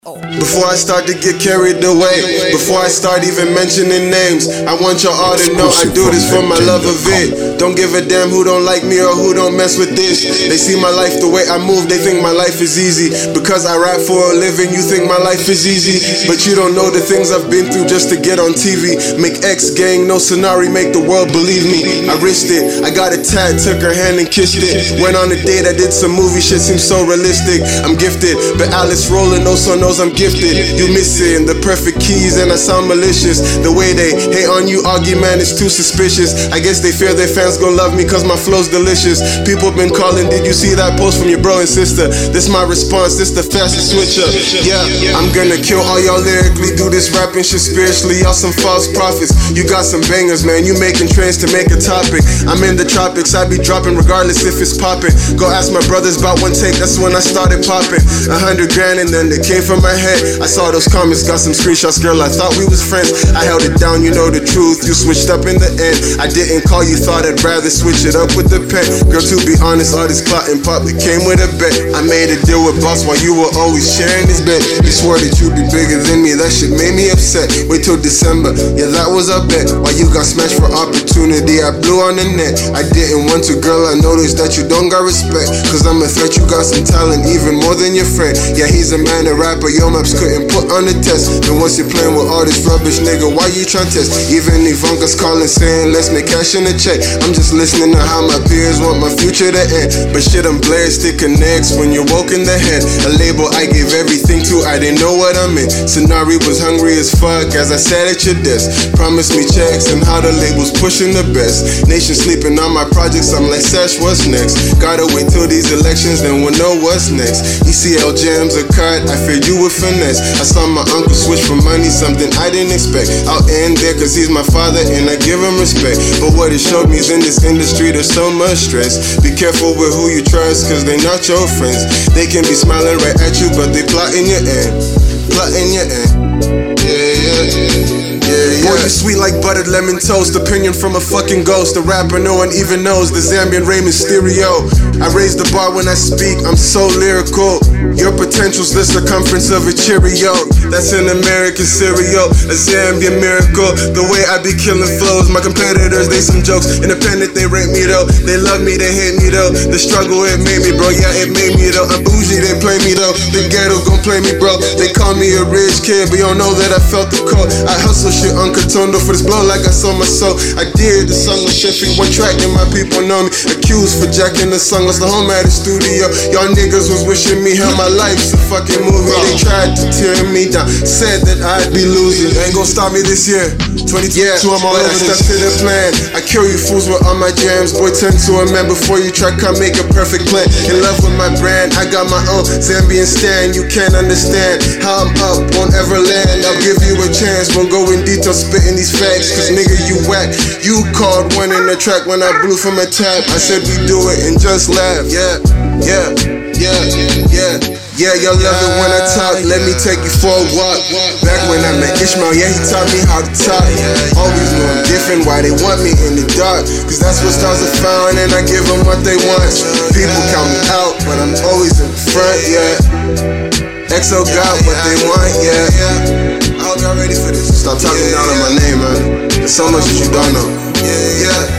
Before I start to get carried away, before I start even mentioning names, I want y'all all to know I do this for my love of it. Don't give a damn who don't like me or who don't mess with this. They see my life the way I move, they think my life is easy. Because I rap for a living, you think my life is easy. But you don't know the things I've been through just to get on TV. Make X gang, no scenario, make the world believe me. I risked it, I got a tat, took her hand and kissed it. Went on a date, I did some movie shit, seems so realistic. I'm gifted, but Alice rolling also knows I'm gifted. You missing the perfect keys and I sound malicious. The way they hate on you, argue man, it's too suspicious. I guess they fear their fans gon' love me cause my flow's delicious. People been calling, did you see that post from your bro and sister? This my response, this the fastest switch up. Yeah, I'm gonna kill all y'all lyrically, do this rapping shit spiritually. Y'all some false prophets, you got some bangers man, you making trends to make a topic. I'm in the tropics, I be dropping regardless if it's popping. Go ask my brothers about one take, that's when I started popping. 100 grand and then it came from my head. I saw those comments, got some screenshots, girl, I thought we was friends. I held it down, you know the truth, you switched up in the end. I didn't call you, thought I'd rather switch it up with the pen. Girl, to be honest, all this clout and pop, it came with a bet. I made a deal with boss while you were always sharing this bet. You swore that you'd be bigger than me, that shit made me upset. Wait till December, yeah, that was a bet. While you got smashed for opportunity, I blew on the net. I didn't want to, girl, I noticed that you don't got respect. Cause I'm a threat, you got some talent, even more than your friend. Yeah, he's a man, a rapper, your maps couldn't put on the test. And once you're playing with all this rubbish, nigga, why you tryna test? Even Ivanka's calling saying let's make cash in a check. I'm just listening to how my peers want my future to end. But shit, I'm blared, stick connects when you're woke in the head. A label I gave everything to, I didn't know what I meant. Scenario was hungry as fuck as I sat at your desk. Promised me checks and how the label's pushing the best. Nation sleeping on my projects, I'm like Sash, what's next? Gotta wait till these elections, then we'll know what's next. ECL jams are cut, I feared you would finesse. I saw my uncle switch from money, something I didn't expect. I'll end there cause he's my father and I give him respect. But what it showed me is in this industry there's so much stress. Be careful with who you trust cause they not your friends. They can be smiling right at you but they plotting your end. Plotting your end. Boy, you sweet like buttered lemon toast. Opinion from a fucking ghost. A rapper no one even knows. The Zambian Rey Mysterio. I raise the bar when I speak, I'm so lyrical. Your potential's the circumference of a Cheerio. That's an American cereal, a Zambian miracle. The way I be killing flows, my competitors, they some jokes. Independent, they rate me though. They love me, they hate me though. The struggle, it made me, bro, yeah, it made me though. I'm bougie, they play me though. The ghetto gon' play me, bro. They call me a rich kid, but you don't know that I felt the cold. I hustle shit on Katondo for this blow like I sold my soul. I did the song with Sheffy, one track and my people know me. Accused for jacking the song, lost the home at the studio. Y'all niggas was wishing me hell, my life's a fucking movie. They tried to tear me down, said that I'd be losing. They ain't gon' stop me this year. 22, yeah, I'm all over stuck to the plan. I kill you fools with all my jams. Boy, turn to a man before you try, come make a perfect plan. In love with my brand, I got my own Zambian stand. You can't understand how I'm up, won't ever land. I'll give you a chance, won't go in detail spitting these facts. Cause nigga, you whack. You called one in the track when I blew from a tap. I said we do it and just laugh. Yeah, y'all love it when I talk. Let me take you for a walk. Back when I met Ishmael, yeah, he taught me how to talk. Always know I'm different, why they want me in the dark. Cause that's what stars are found and I give them what they want. People count me out, but I'm always in front, yeah. XO got what they want, yeah. I hope y'all ready for this. Stop talking down on my name, man. There's so much that you don't know. Yeah.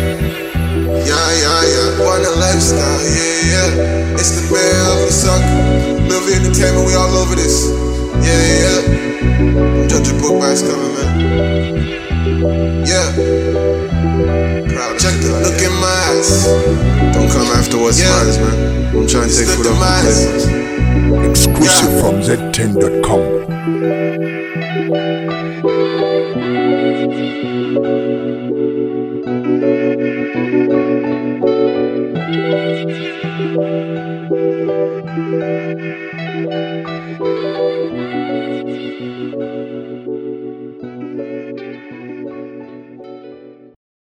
Want a lifestyle, yeah. It's the mayor of the sucker. Live entertainment, we all over this. Yeah. Judge a book by its cover, man. Yeah. Proud. Check the look in my eyes. Don't come after what's mine, man. I'm trying to take food off my plate. Exclusive from Z10.com.